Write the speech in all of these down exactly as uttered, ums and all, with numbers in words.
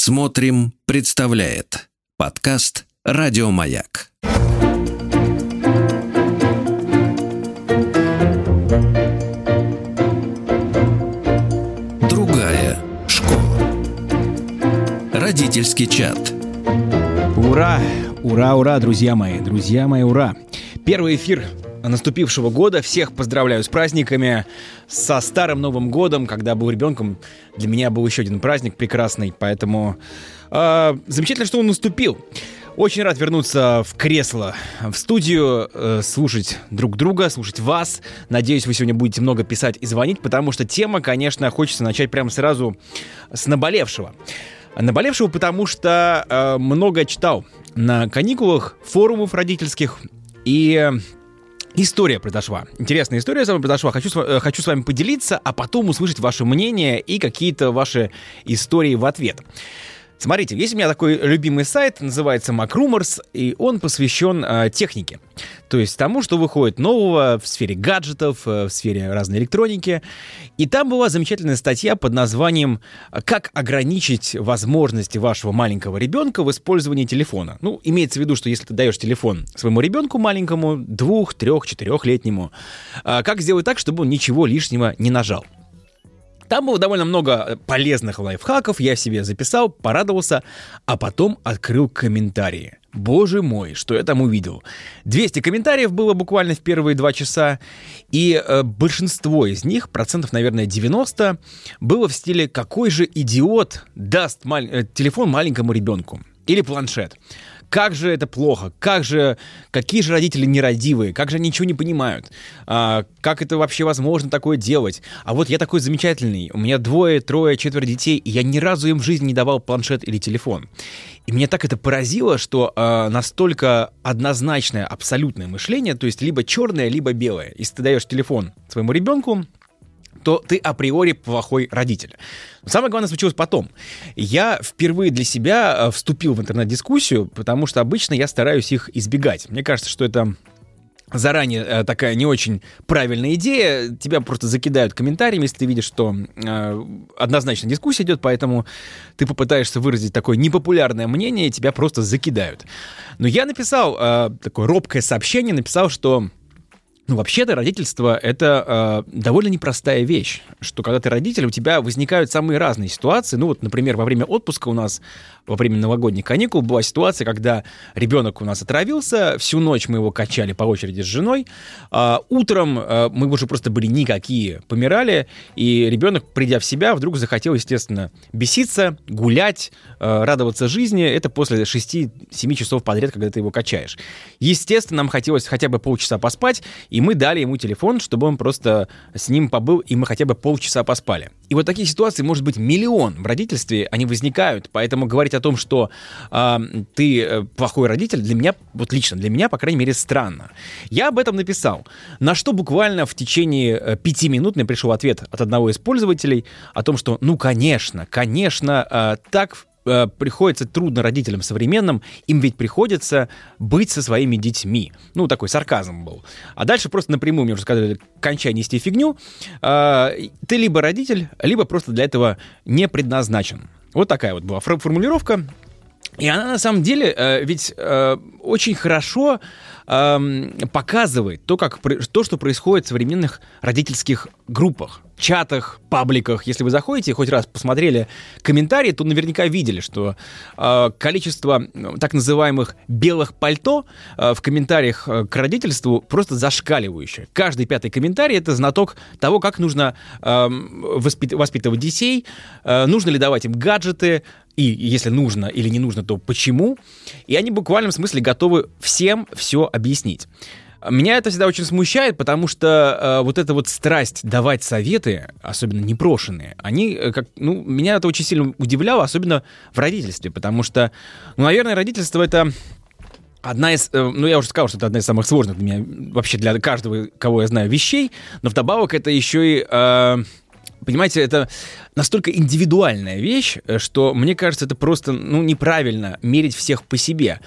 Смотрим, представляет подкаст «Радио Маяк». Другая школа. Родительский чат. Ура! Ура, ура, друзья мои, друзья мои, ура! Первый эфир наступившего года. Всех поздравляю с праздниками, со Старым Новым Годом. Когда был ребенком, для меня был еще один праздник прекрасный, поэтому э, замечательно, что он наступил. Очень рад вернуться в кресло, в студию, э, слушать друг друга, слушать вас. Надеюсь, вы сегодня будете много писать и звонить, потому что тема, конечно, хочется начать прямо сразу с наболевшего. Наболевшего, потому что э, много читал на каникулах, форумов родительских, и история произошла. Интересная история со мной произошла. Хочу, с- хочу с вами поделиться, а потом услышать ваше мнение и какие-то ваши истории в ответ. Смотрите, есть у меня такой любимый сайт, называется MacRumors, и он посвящен э, технике. То есть тому, что выходит нового в сфере гаджетов, э, в сфере разной электроники. И там была замечательная статья под названием «Как ограничить возможности вашего маленького ребенка в использовании телефона». Ну, имеется в виду, что если ты даешь телефон своему ребенку маленькому, двух, трех, четырехлетнему, э, как сделать так, чтобы он ничего лишнего не нажал. Там было довольно много полезных лайфхаков, я себе записал, порадовался, а потом открыл комментарии. Боже мой, что я там увидел. двести комментариев было буквально в первые два часа, и э, большинство из них, процентов, наверное, девяносто, было в стиле «какой же идиот даст мал- э, телефон маленькому ребенку?» или планшет. Как же это плохо, как же, какие же родители нерадивые, как же они ничего не понимают, а, как это вообще возможно такое делать. А вот я такой замечательный, у меня двое, трое, четверо детей, и я ни разу им в жизни не давал планшет или телефон. И меня так это поразило, что а, настолько однозначное, абсолютное мышление, то есть либо черное, либо белое. Если ты даешь телефон своему ребенку, то ты априори плохой родитель. Но самое главное случилось потом. Я впервые для себя вступил в интернет-дискуссию, потому что обычно я стараюсь их избегать. Мне кажется, что это заранее такая не очень правильная идея. Тебя просто закидают комментариями, если ты видишь, что э, однозначно дискуссия идет, поэтому ты попытаешься выразить такое непопулярное мнение, и тебя просто закидают. Но я написал э, такое робкое сообщение, написал, что Ну, вообще-то родительство — это э, довольно непростая вещь, что когда ты родитель, у тебя возникают самые разные ситуации. Ну вот, например, во время отпуска у нас, во время новогодних каникул была ситуация, когда ребенок у нас отравился, всю ночь мы его качали по очереди с женой, э, утром э, мы уже просто были никакие, помирали, и ребенок, придя в себя, вдруг захотел, естественно, беситься, гулять, э, радоваться жизни. Это после шести-семи часов подряд, когда ты его качаешь. Естественно, нам хотелось хотя бы полчаса поспать, и мы дали ему телефон, чтобы он просто с ним побыл, и мы хотя бы полчаса поспали. И вот такие ситуации, может быть, миллион в родительстве, они возникают. Поэтому говорить о том, что э, ты плохой родитель, для меня, вот лично для меня, по крайней мере, странно. Я об этом написал. На что буквально в течение пяти минут мне пришел ответ от одного из пользователей о том, что, ну, конечно, конечно, э, так приходится трудно родителям современным, им ведь приходится быть со своими детьми. Ну, такой сарказм был. А дальше просто напрямую мне уже сказали: кончай нести фигню, ты либо родитель, либо просто для этого не предназначен. Вот такая вот была формулировка. И она на самом деле э, ведь э, очень хорошо э, показывает то, как, то, что происходит в современных родительских группах, чатах, пабликах. Если вы заходите и хоть раз посмотрели комментарии, то наверняка видели, что э, количество так называемых белых пальто э, в комментариях к родительству просто зашкаливающее. Каждый пятый комментарий — это знаток того, как нужно э, воспит- воспитывать детей, э, нужно ли давать им гаджеты, и если нужно или не нужно, то почему. И они в буквальном смысле готовы всем все объяснить. Меня это всегда очень смущает, потому что э, вот эта вот страсть давать советы, особенно непрошенные, они, э, как, ну, меня это очень сильно удивляло, особенно в родительстве, потому что, ну, наверное, родительство — это одна из, э, ну, я уже сказал, что это одна из самых сложных для меня, вообще для каждого, кого я знаю, вещей, но вдобавок это еще и... Э, Понимаете, это настолько индивидуальная вещь, что, мне кажется, это просто, ну, неправильно мерить всех по себе.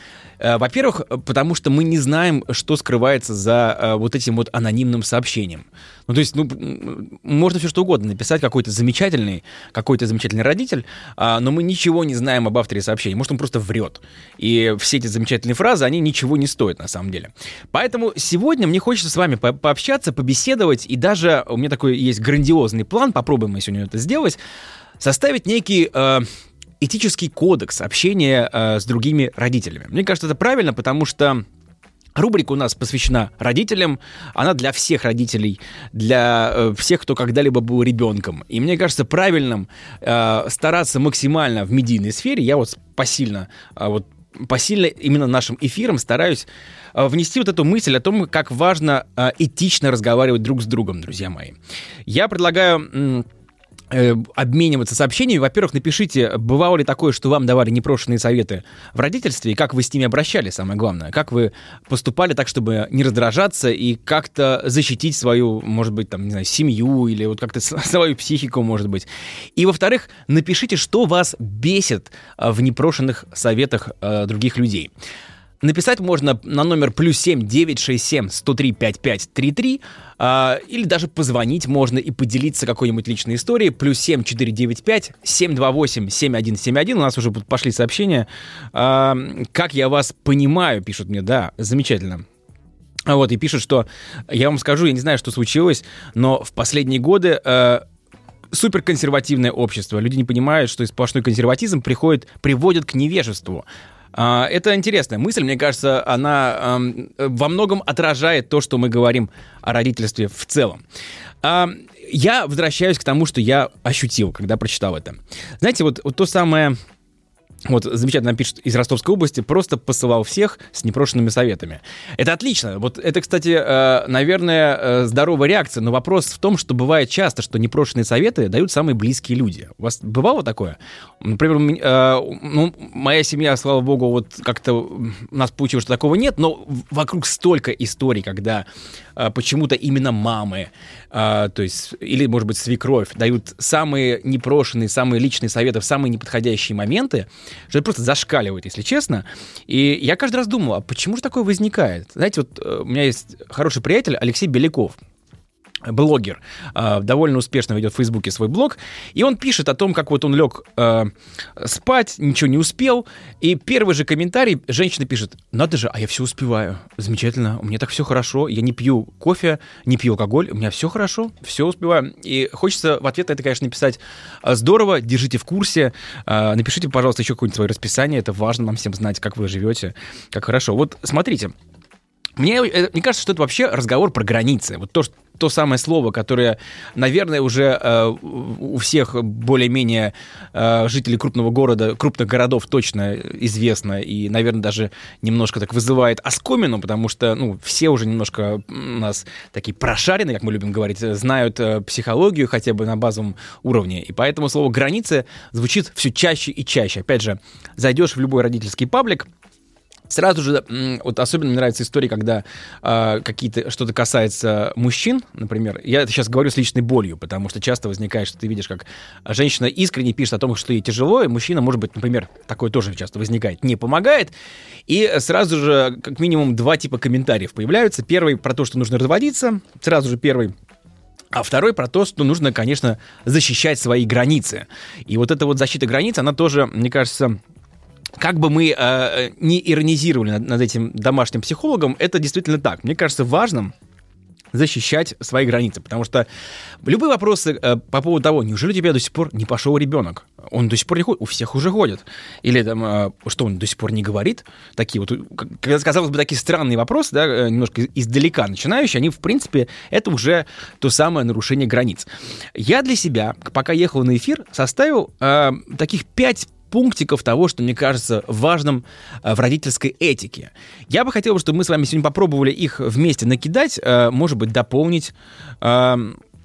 Во-первых, потому что мы не знаем, что скрывается за вот этим вот анонимным сообщением. Ну, то есть, ну, можно все что угодно написать, какой-то замечательный, какой-то замечательный родитель, но мы ничего не знаем об авторе сообщения. Может, он просто врет. И все эти замечательные фразы, они ничего не стоят на самом деле. Поэтому сегодня мне хочется с вами по- пообщаться, побеседовать, и даже у меня такой есть грандиозный план, попробуем мы сегодня это сделать, составить некий э, этический кодекс общения э, с другими родителями. Мне кажется, это правильно, потому что рубрика у нас посвящена родителям, она для всех родителей, для э, всех, кто когда-либо был ребенком. И мне кажется правильным э, стараться максимально в медийной сфере, я вот посильно, э, вот посильно именно нашим эфиром стараюсь э, внести вот эту мысль о том, как важно э, этично разговаривать друг с другом, друзья мои. Я предлагаю... М- обмениваться сообщениями. Во-первых, напишите, бывало ли такое, что вам давали непрошенные советы в родительстве, и как вы с ними обращались, самое главное. Как вы поступали так, чтобы не раздражаться и как-то защитить свою, может быть, там, не знаю, семью или вот как-то свою психику, может быть. И, во-вторых, напишите, что вас бесит в непрошенных советах э, других людей. Написать можно на номер плюс семь девятьсот шестьдесят семь сто три пятьдесят пять тридцать три, э, или даже позвонить можно и поделиться какой-нибудь личной историей. Плюс семь четыреста девяносто пять семьсот двадцать восемь семьдесят один семьдесят один. У нас уже пошли сообщения. Э, как я вас понимаю, пишут мне, да, замечательно. Вот, и пишут, что я вам скажу, я не знаю, что случилось, но в последние годы... Э, суперконсервативное общество. Люди не понимают, что сплошной консерватизм приходит, приводит к невежеству. Это интересная мысль, мне кажется, она во многом отражает то, что мы говорим о родительстве в целом. Я возвращаюсь к тому, что я ощутил, когда прочитал это. Знаете, вот, вот то самое... Вот замечательно пишет из Ростовской области, просто посылал всех с непрошенными советами. Это отлично. Вот это, кстати, наверное, здоровая реакция, но вопрос в том, что бывает часто, что непрошенные советы дают самые близкие люди. У вас бывало такое? Например, ну, моя семья, слава богу, вот как-то у нас получилось, что такого нет, но вокруг столько историй, когда почему-то именно мамы, то есть, или, может быть, свекровь, дают самые непрошенные, самые личные советы в самые неподходящие моменты, что это просто зашкаливает, если честно. И я каждый раз думал, а почему же такое возникает? Знаете, вот у меня есть хороший приятель Алексей Беляков, блогер, довольно успешно ведет в Фейсбуке свой блог, и он пишет о том, как вот он лег э, спать, ничего не успел, и первый же комментарий женщина пишет: надо же, а я все успеваю, замечательно, у меня так все хорошо, я не пью кофе, не пью алкоголь, у меня все хорошо, все успеваю. И хочется в ответ на это, конечно, написать: здорово, держите в курсе, э, напишите, пожалуйста, еще какое-нибудь свое расписание, это важно нам всем знать, как вы живете, как хорошо. Вот смотрите, мне, мне кажется, что это вообще разговор про границы. Вот то, что то самое слово, которое, наверное, уже э, у всех более-менее э, жителей крупного города, крупных городов точно известно и, наверное, даже немножко так вызывает оскомину, потому что, ну, все уже немножко у нас такие прошаренные, как мы любим говорить, знают э, психологию хотя бы на базовом уровне, и поэтому слово «границы» звучит все чаще и чаще. Опять же, зайдешь в любой родительский паблик, сразу же, вот особенно мне нравятся истории, когда э, какие-то, что-то касается мужчин, например. Я это сейчас говорю с личной болью, потому что часто возникает, что ты видишь, как женщина искренне пишет о том, что ей тяжело, и мужчина, может быть, например, такое тоже часто возникает, не помогает. И сразу же, как минимум, два типа комментариев появляются. Первый про то, что нужно разводиться, сразу же первый. А второй про то, что нужно, конечно, защищать свои границы. И вот эта вот защита границ, она тоже, мне кажется... Как бы мы э, не иронизировали над, над этим домашним психологом, это действительно так. Мне кажется важным защищать свои границы, потому что любые вопросы э, по поводу того, неужели у тебя до сих пор не пошел ребенок, он до сих пор не ходит, у всех уже ходит, или там, э, что он до сих пор не говорит, такие вот, как казалось бы, такие странные вопросы, да, немножко издалека начинающие, они, в принципе, это уже то самое нарушение границ. Я для себя, пока ехал на эфир, составил э, таких пять пунктиков того, что мне кажется важным в родительской этике. Я бы хотел, чтобы мы с вами сегодня попробовали их вместе накидать, может быть, дополнить.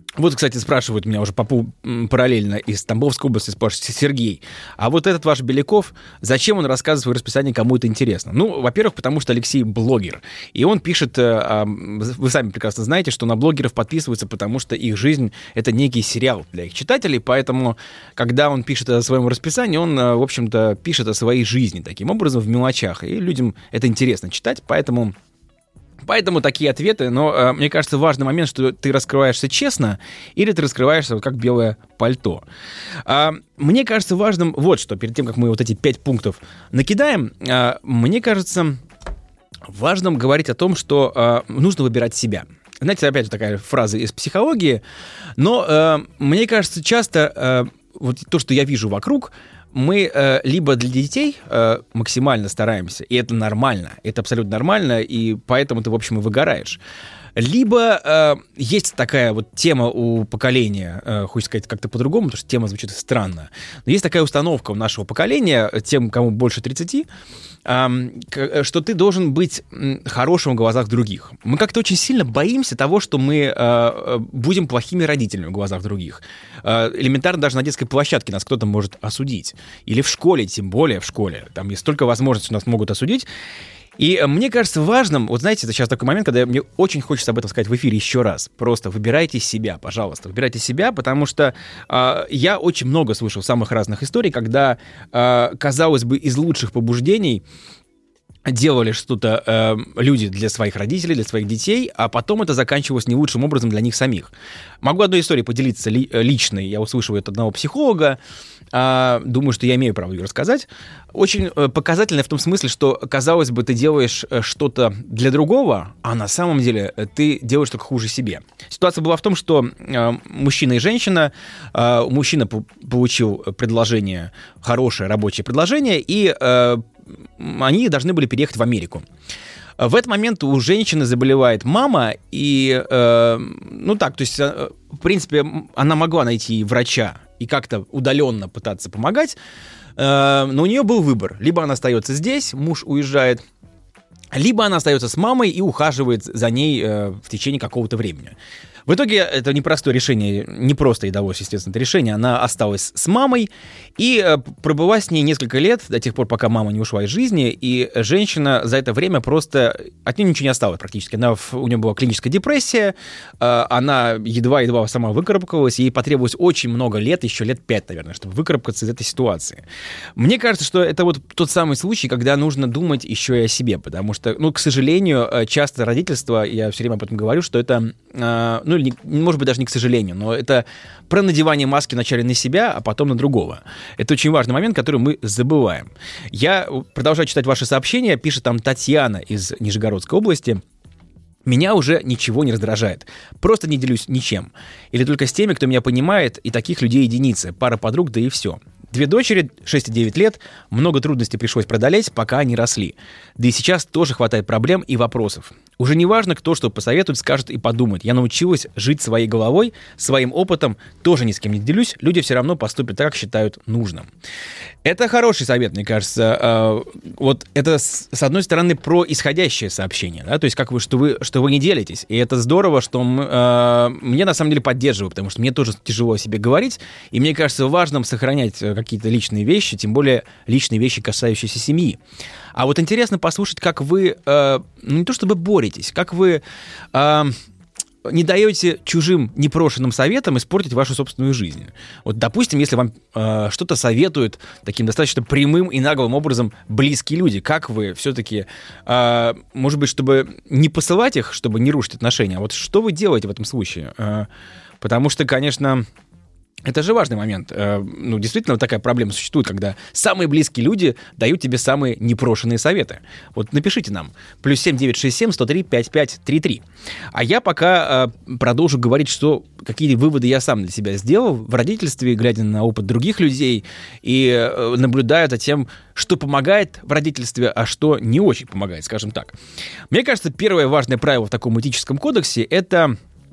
Вот, кстати, спрашивают меня уже попу параллельно из Тамбовской области, спрашивает Сергей, а вот этот ваш Беляков, зачем он рассказывает свое расписание, кому это интересно? Ну, во-первых, потому что Алексей блогер, и он пишет, вы сами прекрасно знаете, что на блогеров подписываются, потому что их жизнь — это некий сериал для их читателей, поэтому, когда он пишет о своем расписании, он, в общем-то, пишет о своей жизни таким образом в мелочах, и людям это интересно читать, поэтому... Поэтому такие ответы, но э, мне кажется, важный момент, что ты раскрываешься честно или ты раскрываешься вот как белое пальто. А, мне кажется важным вот что, перед тем, как мы вот эти пять пунктов накидаем, а, мне кажется важным говорить о том, что а, нужно выбирать себя. Знаете, опять же такая фраза из психологии, но э, мне кажется, часто э, вот то, что я вижу вокруг, мы э, либо для детей э, максимально стараемся, и это нормально, это абсолютно нормально, и поэтому ты, в общем, и выгораешь. Либо э, есть такая вот тема у поколения, э, хочется сказать как-то по-другому, потому что тема звучит странно, но есть такая установка у нашего поколения, тем, кому больше тридцати, э, что ты должен быть хорошим в глазах других. Мы как-то очень сильно боимся того, что мы э, будем плохими родителями в глазах других. Э, элементарно даже на детской площадке нас кто-то может осудить. Или в школе, тем более в школе. Там есть столько возможностей, нас могут осудить. И мне кажется важным, вот знаете, это сейчас такой момент, когда мне очень хочется об этом сказать в эфире еще раз. Просто выбирайте себя, пожалуйста, выбирайте себя, потому что э, я очень много слышал самых разных историй, когда, э, казалось бы, из лучших побуждений делали что-то э, люди для своих родителей, для своих детей, а потом это заканчивалось не лучшим образом для них самих. Могу одной историей поделиться ли, личной. Я услышал от одного психолога. Э, думаю, что я имею право ее рассказать. Очень э, показательно в том смысле, что, казалось бы, ты делаешь э, что-то для другого, а на самом деле э, ты делаешь только хуже себе. Ситуация была в том, что э, мужчина и женщина, э, мужчина по- получил предложение, хорошее рабочее предложение, и э, они должны были переехать в Америку. В этот момент у женщины заболевает мама, и, э, ну так, то есть, э, в принципе, она могла найти врача и как-то удаленно пытаться помогать, э, но у нее был выбор. Либо она остается здесь, муж уезжает, либо она остается с мамой и ухаживает за ней э, в течение какого-то времени. В итоге это непростое решение, не просто ей далось, естественно, это решение. Она осталась с мамой и э, пробыла с ней несколько лет, до тех пор, пока мама не ушла из жизни, и женщина за это время просто... От нее ничего не осталось практически. Она, у нее была клиническая депрессия, э, она едва-едва сама выкарабкалась, ей потребовалось очень много лет, еще лет пять, наверное, чтобы выкарабкаться из этой ситуации. Мне кажется, что это вот тот самый случай, когда нужно думать еще и о себе, потому что, ну, к сожалению, часто родительство, я все время об этом говорю, что это... Э, ну, Не, может быть, даже не к сожалению, но это про надевание маски вначале на себя, а потом на другого. Это очень важный момент, который мы забываем. Я продолжаю читать ваши сообщения. Пишет там Татьяна из Нижегородской области. Меня уже ничего не раздражает. Просто не делюсь ничем. Или только с теми, кто меня понимает, и таких людей единицы. Пара подруг, да и все. Две дочери, шесть и девять лет, много трудностей пришлось преодолеть, пока они росли. Да и сейчас тоже хватает проблем и вопросов. Уже не важно, кто что посоветует, скажет и подумает. Я научилась жить своей головой, своим опытом, тоже ни с кем не делюсь, люди все равно поступят так, как считают нужным. Это хороший совет, мне кажется. Вот это, с одной стороны, про исходящее сообщение, да, то есть как вы, что вы, что вы не делитесь. И это здорово, что мне на самом деле поддерживают, потому что мне тоже тяжело о себе говорить, и мне кажется важным сохранять какие-то личные вещи, тем более личные вещи, касающиеся семьи. А вот интересно послушать, как вы, э, ну не то чтобы боретесь, как вы э, не даете чужим непрошенным советам испортить вашу собственную жизнь. Вот, допустим, если вам э, что-то советуют таким достаточно прямым и наглым образом близкие люди, как вы все-таки, э, может быть, чтобы не посылать их, чтобы не рушить отношения, а вот что вы делаете в этом случае? Э, потому что, конечно... Это же важный момент. Ну, действительно, вот такая проблема существует, когда самые близкие люди дают тебе самые непрошенные советы. Вот напишите нам. плюс семь девятьсот шестьдесят семь сто три пятьдесят пять тридцать три. А я пока э, продолжу говорить, что какие выводы я сам для себя сделал в родительстве, глядя на опыт других людей и э, наблюдая за тем, что помогает в родительстве, а что не очень помогает, скажем так. Мне кажется, первое важное правило в таком этическом кодексе — это...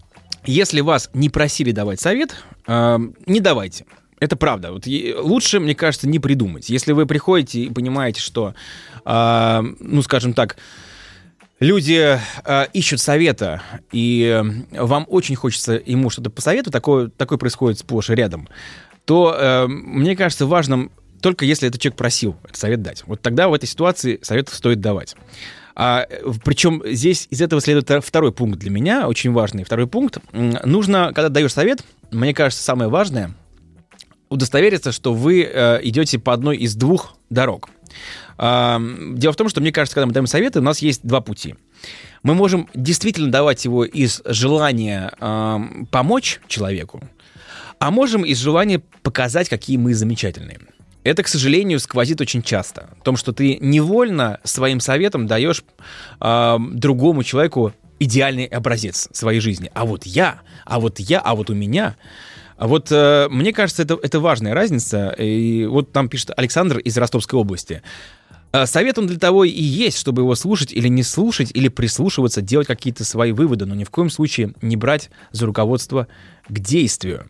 Если вас не просили давать совет, э, не давайте. Это правда. Вот лучше, мне кажется, не придумать. Если вы приходите и понимаете, что, э, ну, скажем так, люди э, ищут совета, и э, вам очень хочется ему что-то посоветовать, такое, такое происходит сплошь и рядом, то э, мне кажется важным, только если этот человек просил этот совет дать. Вот тогда в этой ситуации совет стоит давать. А, причем здесь из этого следует второй пункт для меня, очень важный. Второй пункт. Нужно, когда даешь совет, мне кажется, самое важное — удостовериться, что вы э, идете по одной из двух дорог. А, дело в том, что, мне кажется, когда мы даем советы, у нас есть два пути. Мы можем действительно давать его из желания э, помочь человеку, а можем из желания показать, какие мы замечательные. Это, к сожалению, сквозит очень часто. В том, что ты невольно своим советом даешь э, другому человеку идеальный образец своей жизни. А вот я, а вот я, а вот у меня. А вот э, мне кажется, это, это важная разница. И вот там пишет Александр из Ростовской области. Совет он для того и есть, чтобы его слушать или не слушать, или прислушиваться, делать какие-то свои выводы, но ни в коем случае не брать за руководство к действию.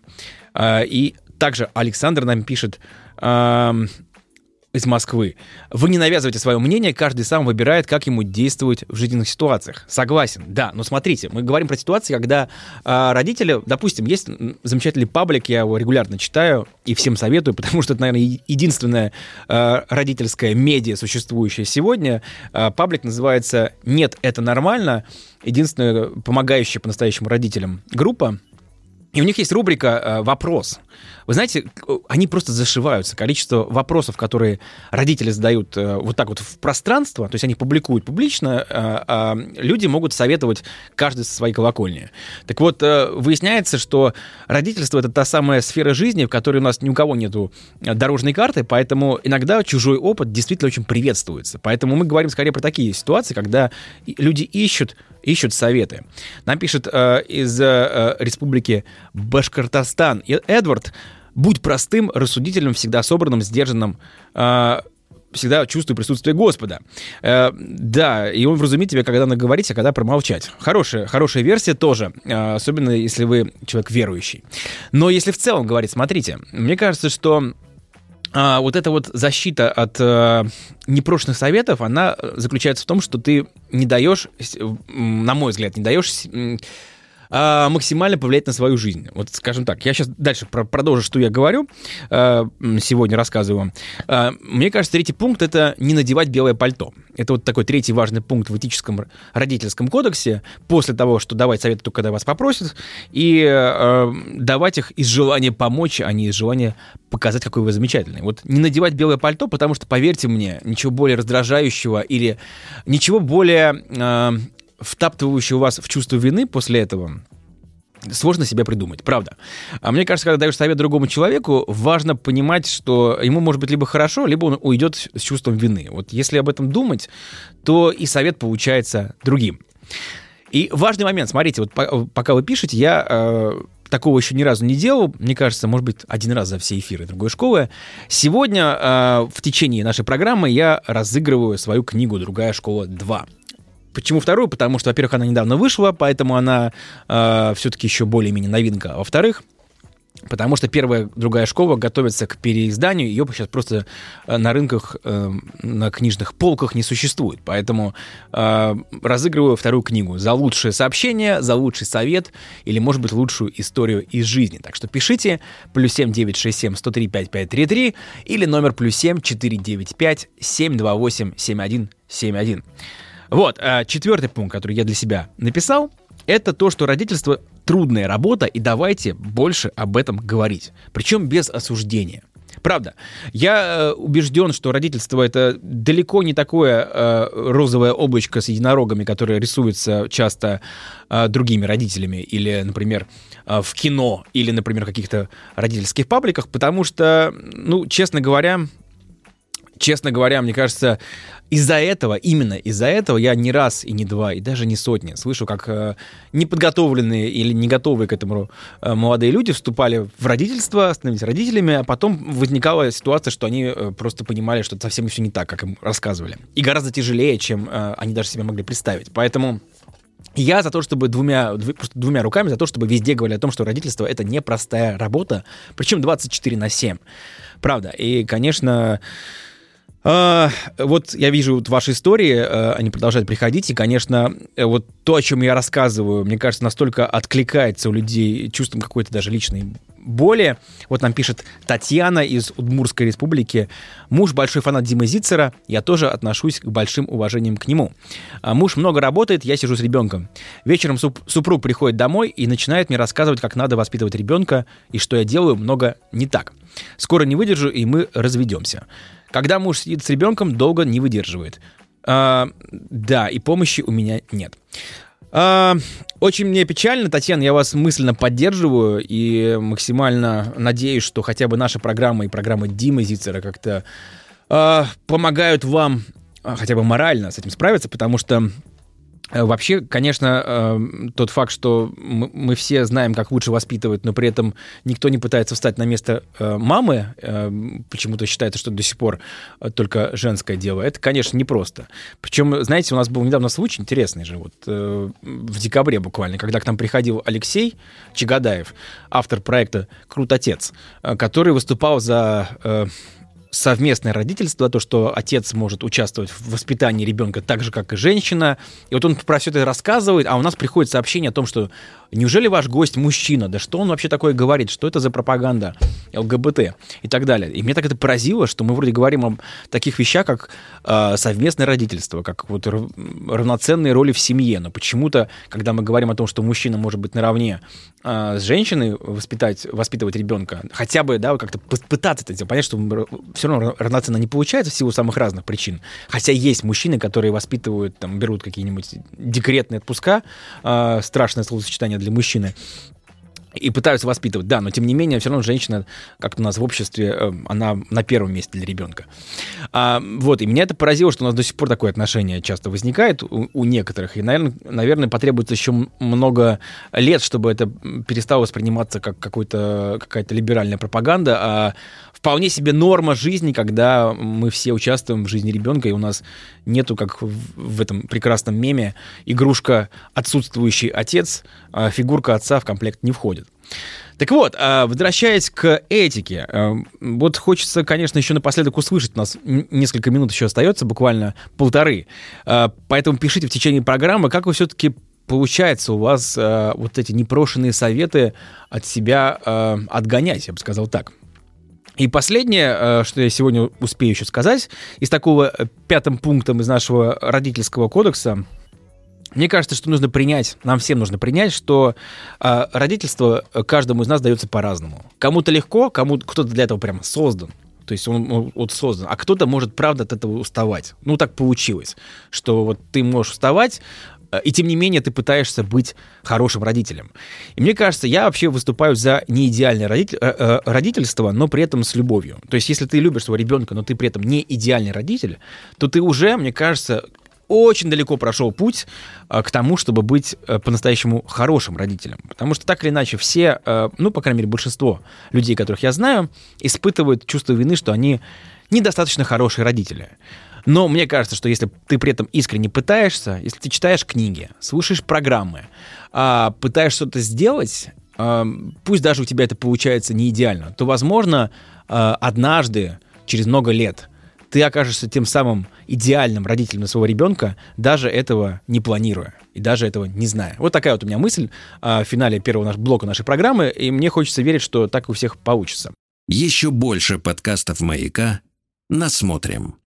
И также Александр нам пишет э, из Москвы. Вы не навязываете свое мнение, каждый сам выбирает, как ему действовать в жизненных ситуациях. Согласен, да, но смотрите, мы говорим про ситуации, когда э, родители, допустим, есть замечательный паблик, я его регулярно читаю и всем советую, потому что это, наверное, единственное э, родительское медиа, существующее сегодня. Э, паблик называется «Нет, это нормально», единственная помогающая по-настоящему родителям группа. И у них есть рубрика э, «Вопрос». Вы знаете, они просто зашиваются. Количество вопросов, которые родители задают э, вот так вот в пространство, то есть они публикуют публично, э, э, люди могут советовать каждый со своей колокольни. Так вот, э, выясняется, что родительство — это та самая сфера жизни, в которой у нас ни у кого нету дорожной карты, поэтому иногда чужой опыт действительно очень приветствуется. Поэтому мы говорим скорее про такие ситуации, когда люди ищут, ищут советы. Нам пишет э, из э, республики Башкортостан Эдвард: будь простым, рассудительным, всегда собранным, сдержанным, э, всегда чувствуй присутствие Господа. Э, да, и он вразумит тебя, когда наговорить, а когда промолчать. Хорошая, хорошая версия тоже, э, особенно если вы человек верующий. Но если в целом говорить, смотрите, мне кажется, что э, вот эта вот защита от э, непрошенных советов, она заключается в том, что ты не даешь, на мой взгляд, не даешь максимально повлиять на свою жизнь. Вот, скажем так, я сейчас дальше про- продолжу, что я говорю, сегодня рассказываю вам. Мне кажется, третий пункт — это не надевать белое пальто. Это вот такой третий важный пункт в этическом родительском кодексе. После того, что давать советы только когда вас попросят, и э, давать их из желания помочь, а не из желания показать, какой вы замечательный. Вот не надевать белое пальто, потому что, поверьте мне, ничего более раздражающего или ничего более Э, втаптывающего вас в чувство вины после этого сложно себе придумать, правда. А мне кажется, когда даешь совет другому человеку, важно понимать, что ему может быть либо хорошо, либо он уйдет с чувством вины. Вот если об этом думать, то и совет получается другим. И важный момент, смотрите, вот пока вы пишете, я э, такого еще ни разу не делал, мне кажется, может быть, один раз за все эфиры другой школы. Сегодня э, в течение нашей программы я разыгрываю свою книгу «Другая школа два». Почему вторую? Потому что, во-первых, она недавно вышла, поэтому она э, все-таки еще более-менее новинка. А во-вторых, потому что первая, другая школа готовится к переизданию, ее сейчас просто на рынках, э, на книжных полках не существует. Поэтому э, разыгрываю вторую книгу за лучшее сообщение, за лучший совет или, может быть, лучшую историю из жизни. Так что пишите плюс семь девять шесть семь сто три пять пять три три или номер плюс семь четыре девять пять семь два восемь семь один семь один. Вот, четвертый пункт, который я для себя написал, это то, что родительство — трудная работа, и давайте больше об этом говорить. Причем без осуждения. Правда, я убежден, что родительство — это далеко не такое э, розовое облачко с единорогами, которое рисуется часто э, другими родителями, или, например, э, в кино, или, например, в каких-то родительских пабликах, потому что, ну, честно говоря... Честно говоря, мне кажется, из-за этого, именно из-за этого я не раз и не два, и даже не сотни слышу, как э, неподготовленные или не готовые к этому э, молодые люди вступали в родительство, становились родителями, а потом возникала ситуация, что они э, просто понимали, что это совсем все не так, как им рассказывали. И гораздо тяжелее, чем э, они даже себе могли представить. Поэтому я за то, чтобы двумя, просто двумя руками, за то, чтобы везде говорили о том, что родительство — это непростая работа, причем двадцать четыре на семь. Правда. И, конечно... А, вот я вижу вот ваши истории, они продолжают приходить, и, конечно, вот то, о чем я рассказываю, мне кажется, настолько откликается у людей чувством какой-то даже личной боли. Вот нам пишет Татьяна из Удмуртской республики. Муж большой фанат Димы Зицера, я тоже отношусь к большим уважениям к нему. А муж много работает, я сижу с ребенком. Вечером суп- супруг приходит домой и начинает мне рассказывать, как надо воспитывать ребенка, и что я делаю много не так. Скоро не выдержу, и мы разведемся. Когда муж сидит с ребенком, долго не выдерживает. А, да, и помощи у меня нет. А, очень мне печально, Татьяна, я вас мысленно поддерживаю и максимально надеюсь, что хотя бы наша программа и программа Димы Зицера как-то а, помогают вам а, хотя бы морально с этим справиться, потому что вообще, конечно, тот факт, что мы все знаем, как лучше воспитывать, но при этом никто не пытается встать на место мамы, почему-то считается, что до сих пор только женское дело, это, конечно, непросто. Причем, знаете, у нас был недавно случай интересный же, вот в декабре буквально, когда к нам приходил Алексей Чагадаев, автор проекта «Крут отец», который выступал за совместное родительство, то, что отец может участвовать в воспитании ребенка так же, как и женщина. И вот он про все это рассказывает, а у нас приходит сообщение о том, что неужели ваш гость мужчина? Да что он вообще такое говорит? Что это за пропаганда ЛГБТ и так далее? И меня так это поразило, что мы вроде говорим о таких вещах, как э, совместное родительство, как вот равноценные роли в семье. Но почему-то, когда мы говорим о том, что мужчина может быть наравне э, с женщиной, воспитать, воспитывать ребенка, хотя бы, да, как-то пытаться это делать, понять, что все равно равноценно не получается в силу самых разных причин. Хотя есть мужчины, которые воспитывают, там, берут какие-нибудь декретные отпуска, э, страшное словосочетание для мужчины, и пытаются воспитывать. Да, но тем не менее, все равно женщина, как-то у нас в обществе, она на первом месте для ребенка. А, вот, и меня это поразило, что у нас до сих пор такое отношение часто возникает у, у некоторых. И, наверное, наверное, потребуется еще много лет, чтобы это перестало восприниматься как какой-то, какая-то либеральная пропаганда, а вполне себе норма жизни, когда мы все участвуем в жизни ребенка, и у нас нету, как в, в этом прекрасном меме, игрушка «Отсутствующий отец», а фигурка отца в комплект не входит. Так вот, возвращаясь к этике, вот хочется, конечно, еще напоследок услышать, у нас несколько минут еще остается, буквально полторы, поэтому пишите в течение программы, как вы все-таки получается у вас вот эти непрошенные советы от себя отгонять, я бы сказал так. И последнее, что я сегодня успею еще сказать, из такого пятым пунктом из нашего родительского кодекса, мне кажется, что нужно принять, нам всем нужно принять, что э, родительство каждому из нас дается по-разному. Кому-то легко, кому кто-то для этого прям создан. То есть он, он вот создан. А кто-то может, правда, от этого уставать. Ну, так получилось, что вот ты можешь уставать, э, и тем не менее ты пытаешься быть хорошим родителем. И мне кажется, я вообще выступаю за неидеальное родитель, э, э, родительство, но при этом с любовью. То есть если ты любишь своего ребенка, но ты при этом не идеальный родитель, то ты уже, мне кажется, очень далеко прошел путь а, к тому, чтобы быть а, по-настоящему хорошим родителем. Потому что так или иначе все, а, ну, по крайней мере, большинство людей, которых я знаю, испытывают чувство вины, что они недостаточно хорошие родители. Но мне кажется, что если ты при этом искренне пытаешься, если ты читаешь книги, слушаешь программы, а, пытаешься что-то сделать, а, пусть даже у тебя это получается не идеально, то, возможно, а, однажды, через много лет, ты окажешься тем самым идеальным родителем для своего ребенка, даже этого не планируя и даже этого не зная. Вот такая вот у меня мысль в финале первого блока нашей программы, и мне хочется верить, что так у всех получится. Еще больше подкастов «Маяка» насмотрим.